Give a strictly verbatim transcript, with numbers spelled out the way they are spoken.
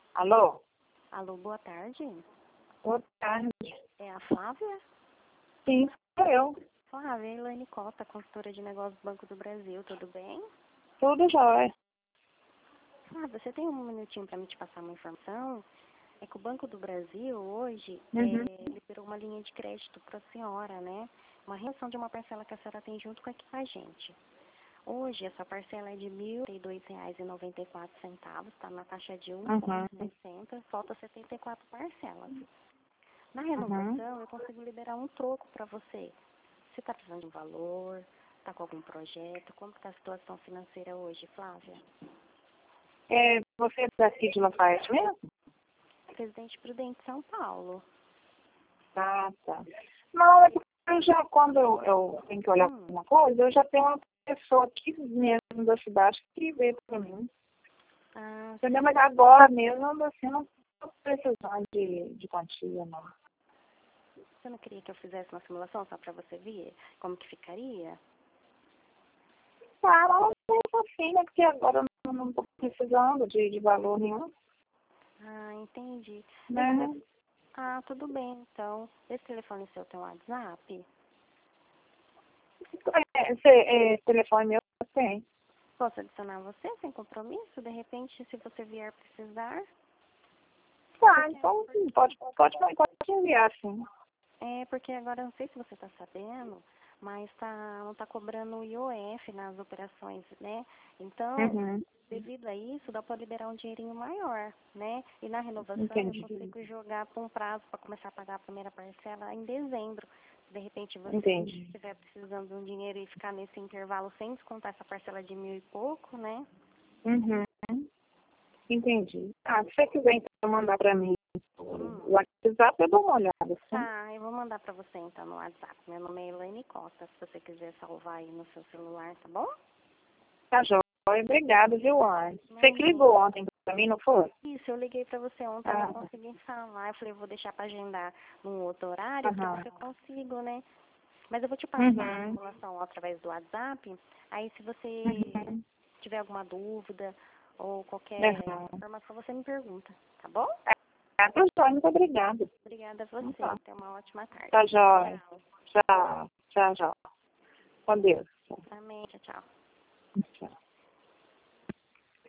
Alô? Alô, boa tarde. Boa tarde. É a Flávia? Sim, sou eu. Flávia, é Elaine Cota, consultora de negócios do Banco do Brasil, tudo bem? Tudo jóia. Flávia, você tem um minutinho para me te passar uma informação? É que o Banco do Brasil hoje Uhum. é, liberou uma linha de crédito para a senhora, né? Uma redução de uma parcela que a senhora tem junto com aqui com a gente. Hoje, essa parcela é de mil e dois reais e noventa e quatro centavos, está na taxa de um vírgula Uhum. sessenta, falta setenta e quatro parcelas. Na Uhum. renovação, eu consigo liberar um troco para você. Você está precisando de um valor? Está com algum projeto? Como está a situação financeira hoje, Flávia? É, você é daqui de Lafayette mesmo? Presidente Prudente, São Paulo. Ah, tá. Não, é porque eu já, quando eu, eu tenho que olhar Hum, alguma coisa, eu já tenho uma pessoa aqui mesmo da cidade que vê para mim. ah, Entendeu? sim. Mas agora mesmo, assim, não estou precisando de, de quantia, não. Você não queria que eu fizesse uma simulação só para você ver como que ficaria? Ah, não é assim, né? Porque agora eu não estou precisando de, de valor nenhum, Ah, entendi. Esse né? te- Ah, tudo bem, então. Esse telefone seu tem um WhatsApp? É, esse é, telefone meu tem. Posso adicionar você sem compromisso? De repente, se você vier precisar? Tá, Porque, então pode, pode, pode enviar, sim. é, porque agora eu não sei se você está sabendo, mas tá, não está cobrando o I O F nas operações, né? Então, Uhum, devido a isso, dá para liberar um dinheirinho maior, né? E na renovação eu entendi, consigo jogar para um prazo para começar a pagar a primeira parcela em dezembro. Se de repente você entendi. estiver precisando de um dinheiro e ficar nesse intervalo sem descontar essa parcela de mil e pouco, né? Uhum, entendi. Ah, se você quiser então mandar para mim Hum. o WhatsApp, eu dou uma olhada, sim. Tá, eu vou mandar pra você então no WhatsApp. Meu nome é Elaine Costa, se você quiser salvar aí no seu celular, tá bom? Tá joia, obrigada, viu, Anne? Você que Imagina. ligou ontem para mim, não foi? Isso, eu liguei pra você ontem, eu não Ah, consegui falar. Eu falei, eu vou deixar pra agendar num outro horário pra ver aham. se eu consigo, né? Mas eu vou te passar a Uhum, simulação através do WhatsApp. Aí se você uhum, tiver alguma dúvida ou qualquer aham. informação, você me pergunta, tá bom? Ah, tá joia, muito obrigada. Obrigada a Então você. tá, Tenha uma ótima tarde. tá joia. Tchau. Tchau, tchau, tchau. Com Deus. Amém. Tchau, tchau.